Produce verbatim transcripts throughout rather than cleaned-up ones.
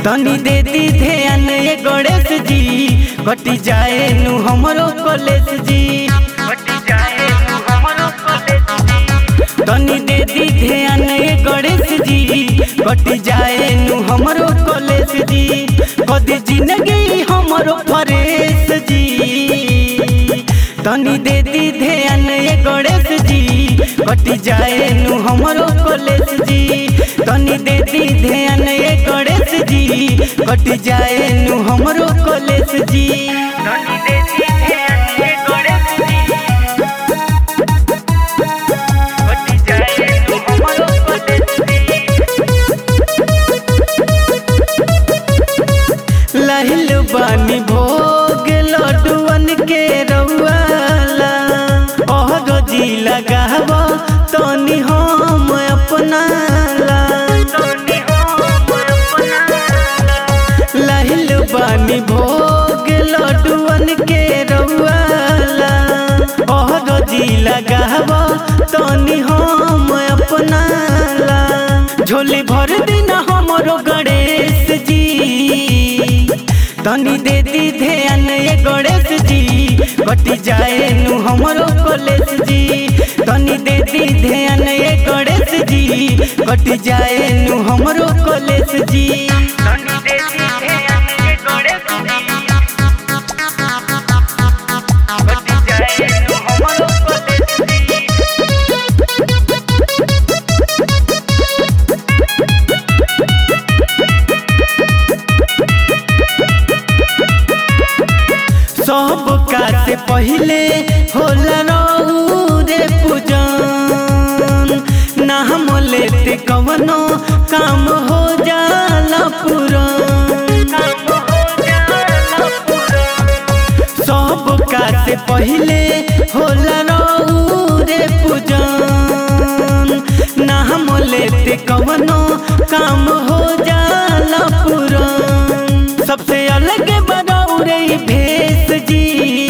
तनी दे दी ध्यान ये गणेश जी, घटी जाए नु हमरो कॉलेज जी, घटी जाए नु हमरो कॉलेज जी। तनी दे दी ध्यान ये गणेश जी, घटी जाए नु हमरो कॉलेज जी, कदी जिंदगी हमरो फरेश जी। तनी दे दी ध्यान ये गणेश जी, घटी जाए नु हमरो कॉलेज जी। तनी दे दी ध्यान ये गणेश जी, घटी जाए नु हमरो कॉलेज जी। तनी दे दी ध्यान ये गणेश जी, घटी जाए नु हमरो कॉलेज जी। लहिल बानी भोग लड्डुअन के रउआला, और जी लगाव तनी हम अपना ला। लहिल बानी भोग लड्डुअन के रउआला, और जी लगाव तनी हम अपना ला। झोली भर दिन हमरो गणेश जी, तनी दे दी ध्यान ये गणेश जी, घटी जाए नु हमरो कॉलेज जी। तनी दे दी ध्यान ये गणेश जी, घटी जाए नु हमरो कॉलेज जी। तनी दे दी ध्यान ये गणेश जी, घटी जाए नु हमरो कॉलेज जी। सब का से पहले होला रहू रे पूजन, नाम लेते कवनो काम हो जाला पूरन। सब का से पहले होला रहू रे पूजन, नाम लेते कवनो काम हो जाला पूरन। सबसे अलग बनाऊ रे भेष जी,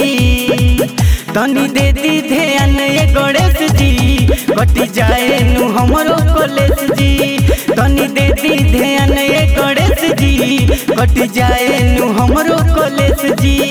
तनी दे दी ध्यान ये गणेश जी, घटी जाए नु हमरो कॉलेज जी। तनी दे दी ध्यान ये गणेश जी, घटी जाए नु हमरो कॉलेज जी।